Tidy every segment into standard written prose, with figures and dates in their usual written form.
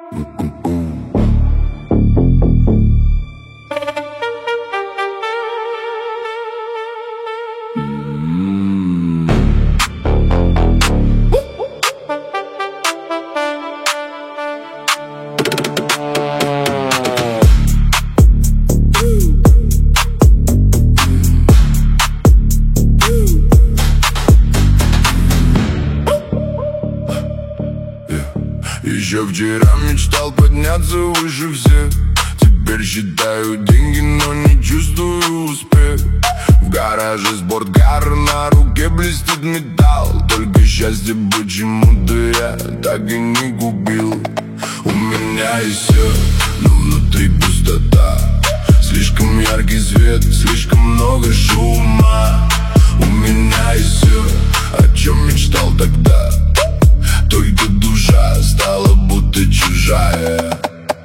Еще вчера мечтал подняться выше всех. Теперь считаю деньги, но не чувствую успех. В гараже спорткар, на руке блестит металл. Только счастье почему-то я так и не купил. У меня есть все, но внутри пустота. Слишком яркий свет, слишком много шума. У меня есть все, о чем мечтал тогда. Только душа стала будто чужая.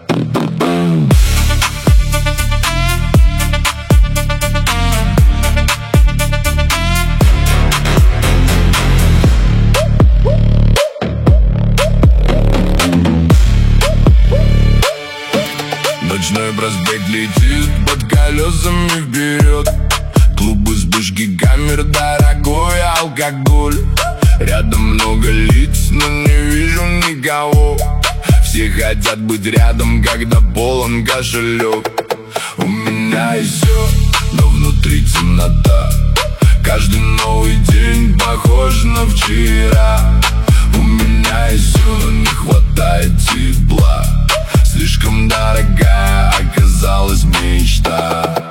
Ночной проспект летит под колесами вперед. Клубы, вспышки камер, дорогой алкоголь. Рядом много лиц, но не вижу никого. Все хотят быть рядом, когда полон кошелек. У меня есть все, но внутри темнота. Каждый новый день похож на вчера. У меня есть все, но не хватает тепла. Слишком дорогая оказалась мечта.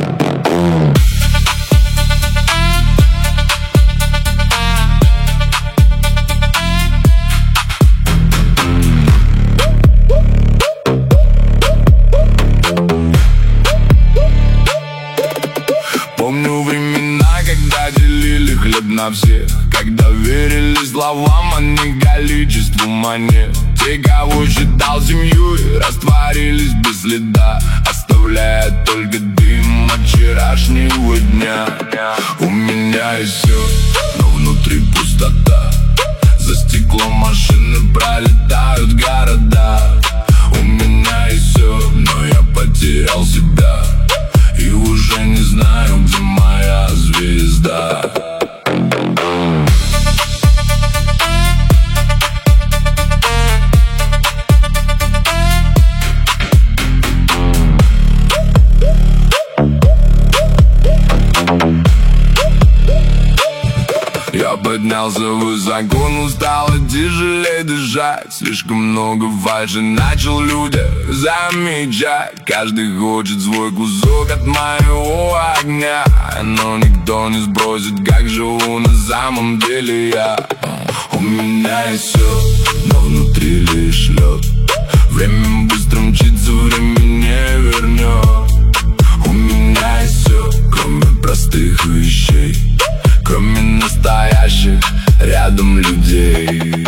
Помню времена, когда делили хлеб на всех, когда верили словам, а не количеству монет. Те, кого считал семьей, растворились без следа, оставляя только дым от вчерашнего дня. У меня есть все, но внутри пустота. За стеклом машины пролетают города. У меня есть все, но я потерял себя и уже не знаю, где моя звезда. Я поднялся высоко, но стало тяжелее дышать. Слишком много фальши начал люди замечать. Каждый хочет свой кусок от моего огня, но никто не сбросит, как живу на самом деле я. У меня есть все, но внутри лишь лед. Время быстро мчится, время не вернет. У меня есть все, кроме простых вещей, кроме настоящих рядом людей.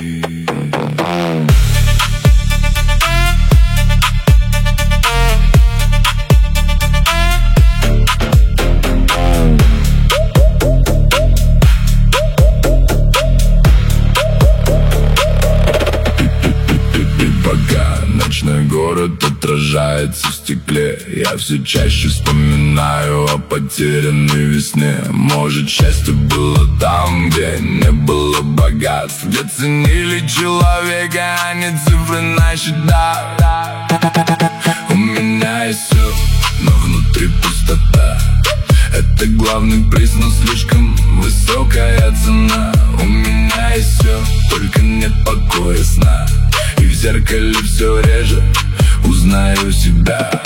Пока ночной город отражается в стекле, я все чаще вспоминаю о потерянной весне. Может, счастье было там, где не было богатств, где ценили человека, а не цифры на счетах. У меня есть все, но внутри пустота. Это главный приз, но слишком высокая цена. У меня есть все, только нет покоя, сна. И в зеркале все реже узнаю себя.